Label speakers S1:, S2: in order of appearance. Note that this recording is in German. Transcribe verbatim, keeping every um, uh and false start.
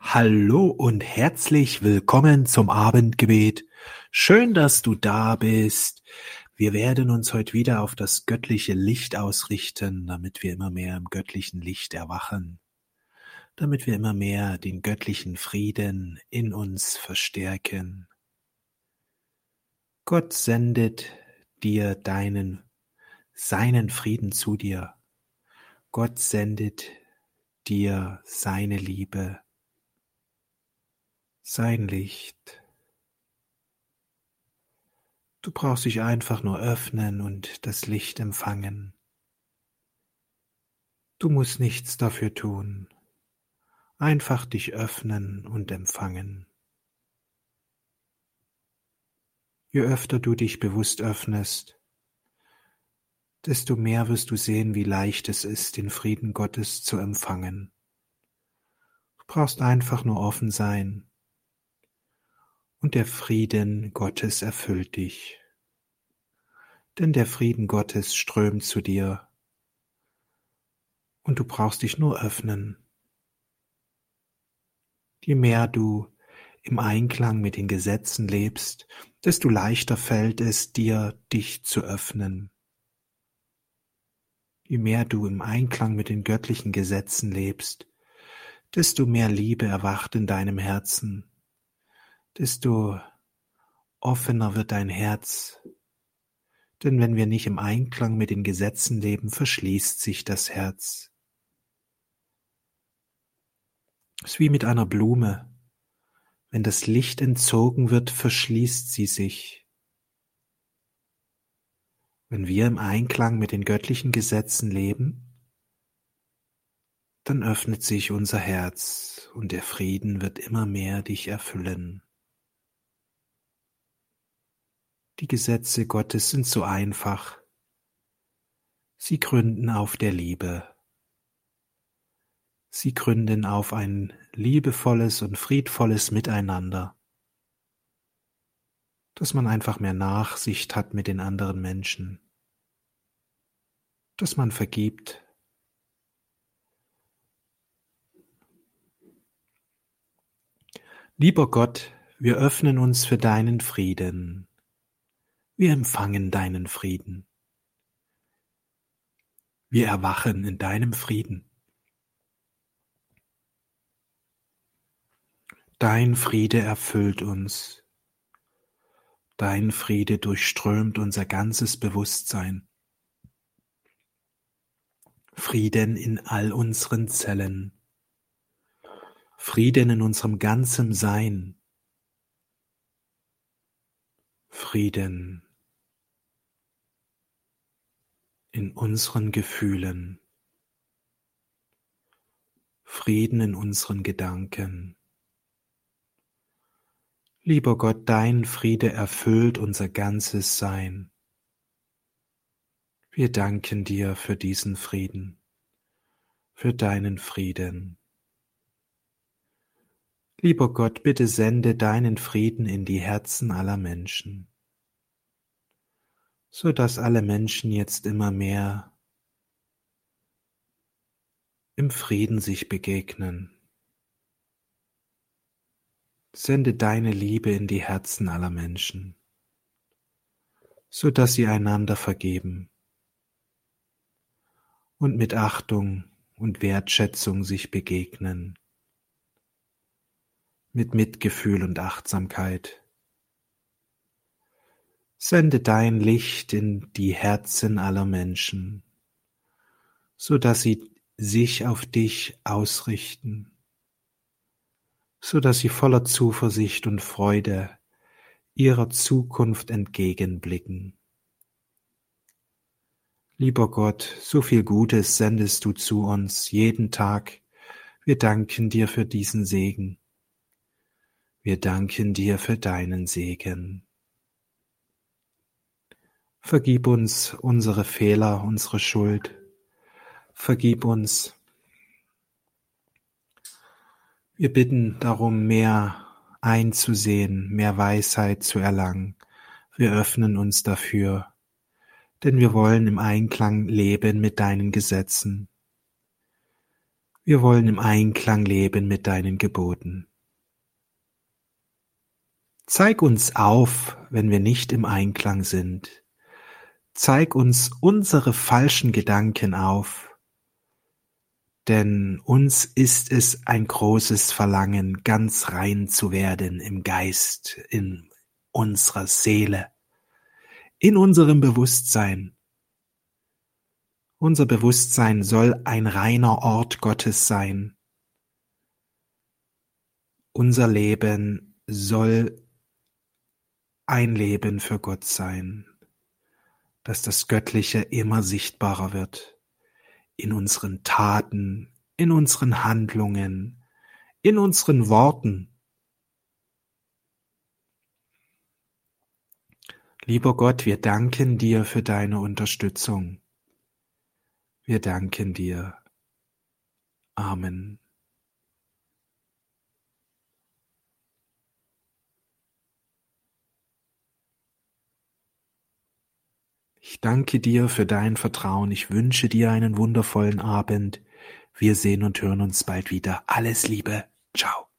S1: Hallo und herzlich willkommen zum Abendgebet. Schön, dass du da bist. Wir werden uns heute wieder auf das göttliche Licht ausrichten, damit wir immer mehr im göttlichen Licht erwachen, damit wir immer mehr den göttlichen Frieden in uns verstärken. Gott sendet dir deinen, seinen Frieden zu dir. Gott sendet dir seine Liebe, sein Licht. Du brauchst dich einfach nur öffnen und das Licht empfangen. Du musst nichts dafür tun. Einfach dich öffnen und empfangen. Je öfter du dich bewusst öffnest, desto mehr wirst du sehen, wie leicht es ist, den Frieden Gottes zu empfangen. Du brauchst einfach nur offen sein und der Frieden Gottes erfüllt dich. Denn der Frieden Gottes strömt zu dir und du brauchst dich nur öffnen. Je mehr du im Einklang mit den Gesetzen lebst, desto leichter fällt es dir, dich zu öffnen. Je mehr du im Einklang mit den göttlichen Gesetzen lebst, desto mehr Liebe erwacht in deinem Herzen, desto offener wird dein Herz. Denn wenn wir nicht im Einklang mit den Gesetzen leben, verschließt sich das Herz. Es ist wie mit einer Blume. Wenn das Licht entzogen wird, verschließt sie sich. Wenn wir im Einklang mit den göttlichen Gesetzen leben, dann öffnet sich unser Herz und der Frieden wird immer mehr dich erfüllen. Die Gesetze Gottes sind so einfach. Sie gründen auf der Liebe. Sie gründen auf ein liebevolles und friedvolles Miteinander, dass man einfach mehr Nachsicht hat mit den anderen Menschen, dass man vergibt. Lieber Gott, wir öffnen uns für deinen Frieden. Wir empfangen deinen Frieden. Wir erwachen in deinem Frieden. Dein Friede erfüllt uns. Dein Friede durchströmt unser ganzes Bewusstsein. Frieden in all unseren Zellen. Frieden in unserem ganzen Sein. Frieden in unseren Gefühlen. Frieden in unseren Gedanken. Lieber Gott, dein Friede erfüllt unser ganzes Sein. Wir danken dir für diesen Frieden, für deinen Frieden. Lieber Gott, bitte sende deinen Frieden in die Herzen aller Menschen, so dass alle Menschen jetzt immer mehr im Frieden sich begegnen. Sende deine Liebe in die Herzen aller Menschen, so dass sie einander vergeben und mit Achtung und Wertschätzung sich begegnen, mit Mitgefühl und Achtsamkeit. Sende dein Licht in die Herzen aller Menschen, so dass sie sich auf dich ausrichten, so dass sie voller Zuversicht und Freude ihrer Zukunft entgegenblicken. Lieber Gott, so viel Gutes sendest du zu uns jeden Tag. Wir danken dir für diesen Segen. Wir danken dir für deinen Segen. Vergib uns unsere Fehler, unsere Schuld. Vergib uns. Wir bitten darum, mehr einzusehen, mehr Weisheit zu erlangen. Wir öffnen uns dafür, denn wir wollen im Einklang leben mit deinen Gesetzen. Wir wollen im Einklang leben mit deinen Geboten. Zeig uns auf, wenn wir nicht im Einklang sind. Zeig uns unsere falschen Gedanken auf, denn uns ist es ein großes Verlangen, ganz rein zu werden im Geist, in unserer Seele, in unserem Bewusstsein. Unser Bewusstsein soll ein reiner Ort Gottes sein. Unser Leben soll ein Leben für Gott sein, dass das Göttliche immer sichtbarer wird, in unseren Taten, in unseren Handlungen, in unseren Worten. Lieber Gott, wir danken dir für deine Unterstützung. Wir danken dir. Amen. Ich danke dir für dein Vertrauen. Ich wünsche dir einen wundervollen Abend. Wir sehen und hören uns bald wieder. Alles Liebe. Ciao.